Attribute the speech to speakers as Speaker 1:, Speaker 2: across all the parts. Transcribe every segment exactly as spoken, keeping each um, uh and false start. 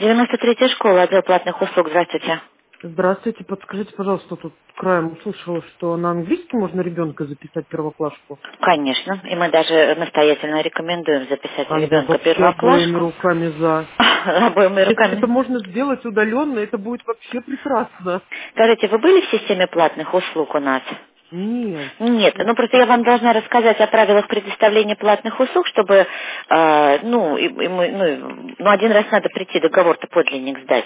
Speaker 1: девяносто третья школа, отдел платных услуг. Здравствуйте.
Speaker 2: Здравствуйте, подскажите, пожалуйста, тут краем услышала, что на английский можно ребенка записать первоклашку.
Speaker 1: Конечно. И мы даже настоятельно рекомендуем записать
Speaker 2: А я
Speaker 1: ребенка
Speaker 2: вообще обоими
Speaker 1: первоклашку.
Speaker 2: руками за.
Speaker 1: Обоими
Speaker 2: Если это
Speaker 1: руками.
Speaker 2: можно сделать удаленно, это будет вообще прекрасно.
Speaker 1: Скажите, вы были в системе платных услуг у нас?
Speaker 2: Нет.
Speaker 1: Нет, ну просто я вам должна рассказать о правилах предоставления платных услуг, чтобы, э, ну, и, и мы, ну, и- ну, один раз надо прийти, договор-то подлинник сдать.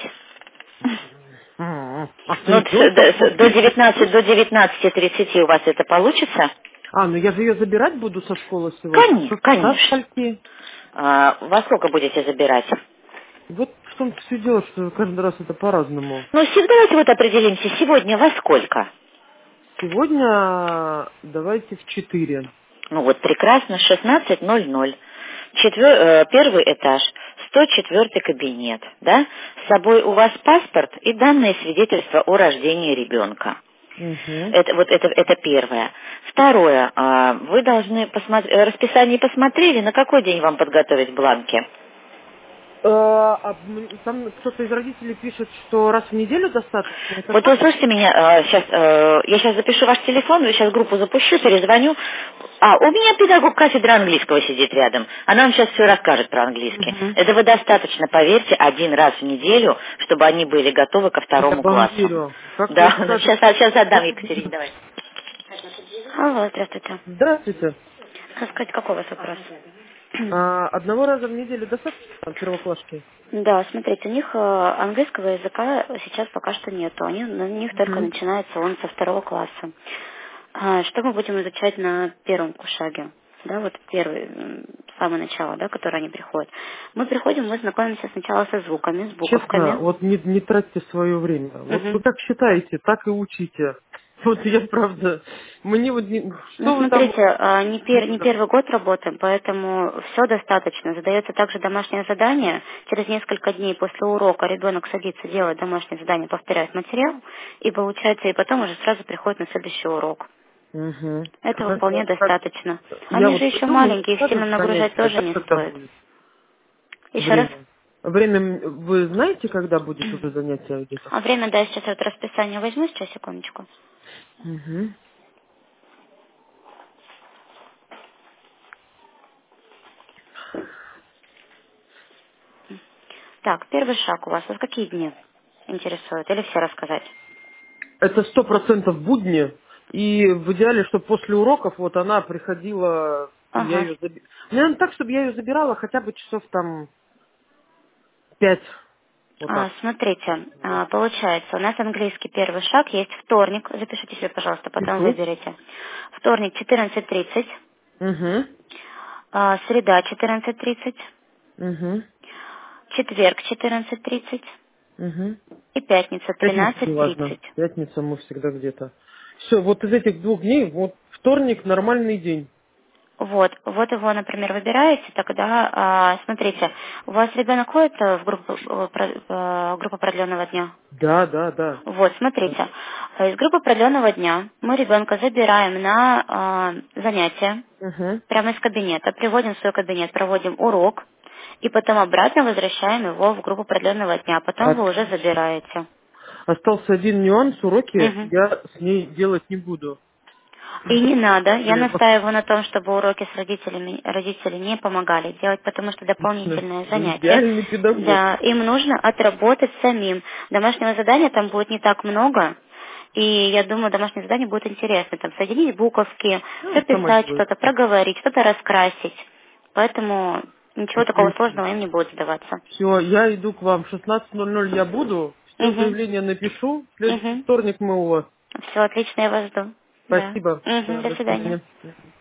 Speaker 2: М, А с
Speaker 1: Ну, с-
Speaker 2: ребенком
Speaker 1: до с- до
Speaker 2: вообще без
Speaker 1: девятнадцати, до
Speaker 2: случая?
Speaker 1: девятнадцати тридцати у вас это получится?
Speaker 2: А, ну я же ее забирать буду со школы сегодня.
Speaker 1: Конечно,
Speaker 2: Со, со
Speaker 1: конечно.
Speaker 2: скольки?
Speaker 1: А, во сколько будете забирать?
Speaker 2: Вот в том-то все дело, что каждый раз это по-разному.
Speaker 1: Ну, се- давайте вот определимся, сегодня во сколько?
Speaker 2: Сегодня давайте в четыре.
Speaker 1: Ну вот прекрасно, шестнадцать ноль ноль. Четвер- э, первый этаж, сто четвёртый кабинет, да? С собой у вас паспорт и данные свидетельства о рождении ребенка.
Speaker 2: Угу.
Speaker 1: Это вот это, это первое. Второе, а, вы должны посмотреть, расписание посмотрели, на какой день вам подготовить бланки?
Speaker 2: Э, а м- там кто-то из родителей пишет, что раз в неделю достаточно. Это
Speaker 1: Вот вы
Speaker 2: так?
Speaker 1: слышите меня, сейчас, я сейчас запишу ваш телефон, я сейчас группу запущу, перезвоню. А, у меня педагог кафедры английского сидит рядом. Она вам сейчас все расскажет про английский.
Speaker 2: Угу.
Speaker 1: Этого достаточно, поверьте, один раз в неделю, чтобы они были готовы ко
Speaker 2: Я
Speaker 1: второму
Speaker 2: вам
Speaker 1: классу.
Speaker 2: верю. Как вы
Speaker 1: Да, сейчас,
Speaker 2: скажете.
Speaker 1: сейчас отдам Екатерине,
Speaker 2: Благодарю.
Speaker 1: давай. Алло, здравствуйте.
Speaker 2: Здравствуйте.
Speaker 1: Скажите, какой у вас вопрос?
Speaker 2: А, одного раза в неделю достаточно первоклашки?
Speaker 1: Да, смотрите, у них э, английского языка сейчас пока что нету. Они, на них только
Speaker 2: Угу.
Speaker 1: начинается он со второго класса. А, что мы будем изучать на первом шаге? Да, вот первый, м, самое начало, да, которое они приходят. Мы приходим, мы знакомимся сначала со звуками, с
Speaker 2: Честно,
Speaker 1: буковками.
Speaker 2: вот не, не тратьте свое время. Вот вы
Speaker 1: Мгм.
Speaker 2: как считаете, так и учите. Вот я правда. Мне вот не...
Speaker 1: Ну,
Speaker 2: Что вы там...
Speaker 1: смотрите, а, не, пер- не первый год работаем, поэтому все достаточно. Задается также домашнее задание. Через несколько дней после урока ребенок садится, делает домашнее задание, повторяет материал, и получается, и потом уже сразу приходит на следующий урок.
Speaker 2: Угу.
Speaker 1: Этого вполне достаточно.
Speaker 2: Я
Speaker 1: Они же
Speaker 2: вот
Speaker 1: еще
Speaker 2: приду, мне
Speaker 1: маленькие, их сильно
Speaker 2: скажут
Speaker 1: нагружать
Speaker 2: занятия,
Speaker 1: тоже
Speaker 2: да,
Speaker 1: не
Speaker 2: когда
Speaker 1: стоит.
Speaker 2: будет
Speaker 1: Еще раз.
Speaker 2: время. Время, м, вы знаете, когда будет уже занятие где-то?
Speaker 1: А время, да, сейчас я вот расписание возьму, сейчас, секундочку.
Speaker 2: Угу.
Speaker 1: Так, первый шаг у вас. Вот какие дни интересуют? Или все рассказать?
Speaker 2: Это сто процентов будни. И в идеале, чтобы после уроков вот она приходила, и я
Speaker 1: Ага.
Speaker 2: ее забирала. Наверное, так, чтобы я ее забирала хотя бы часов там пять. Вот
Speaker 1: А,
Speaker 2: так.
Speaker 1: смотрите, а, получается, у нас английский первый шаг есть вторник. Запишите себе, пожалуйста, потом
Speaker 2: Пишу.
Speaker 1: выберите. Вторник четырнадцать тридцать,
Speaker 2: Угу.
Speaker 1: а, среда четырнадцать тридцать,
Speaker 2: Угу.
Speaker 1: четверг четырнадцать тридцать
Speaker 2: Угу.
Speaker 1: и пятница
Speaker 2: Пятница не
Speaker 1: тринадцать
Speaker 2: важно.
Speaker 1: тридцать.
Speaker 2: Пятница мы всегда где-то. Все, вот из этих двух дней, вот вторник нормальный день.
Speaker 1: Вот, вот его, например, выбираете, тогда, а, смотрите, у вас ребенок ходит э, в группу, э, про- э, группу продленного дня?
Speaker 2: Да, да, да.
Speaker 1: Вот, смотрите, э, из группы продленного дня мы ребенка забираем на а, занятия,
Speaker 2: Угу.
Speaker 1: прямо из кабинета, приводим в свой кабинет, проводим урок, и потом обратно возвращаем его в группу продленного дня, потом вы уже
Speaker 2: Отлично.
Speaker 1: забираете.
Speaker 2: Остался один нюанс, уроки
Speaker 1: Мгм.
Speaker 2: я с ней делать не буду.
Speaker 1: И не надо. Я
Speaker 2: Проблема.
Speaker 1: настаиваю на том, чтобы уроки с родителями родители не помогали делать, потому что
Speaker 2: Отлично.
Speaker 1: дополнительное
Speaker 2: Вы
Speaker 1: занятие.
Speaker 2: идеальный педагог.
Speaker 1: Да, им нужно отработать самим. Домашнего задания там будет не так много. И я думаю, домашнее задание будет интересно. Там соединить буковки,
Speaker 2: Ну, само
Speaker 1: записать
Speaker 2: делает.
Speaker 1: что-то, проговорить, что-то раскрасить. Поэтому ничего такого
Speaker 2: Отлично.
Speaker 1: сложного им не будет задаваться.
Speaker 2: Все, я иду к вам. В шестнадцать ноль ноль я буду. Все
Speaker 1: Угу.
Speaker 2: заявления напишу. В следующий
Speaker 1: Угу.
Speaker 2: вторник мы у вас.
Speaker 1: Все отлично, я вас жду. Да.
Speaker 2: Спасибо.
Speaker 1: Угу.
Speaker 2: Всё,
Speaker 1: До
Speaker 2: до
Speaker 1: свидания.
Speaker 2: свидания.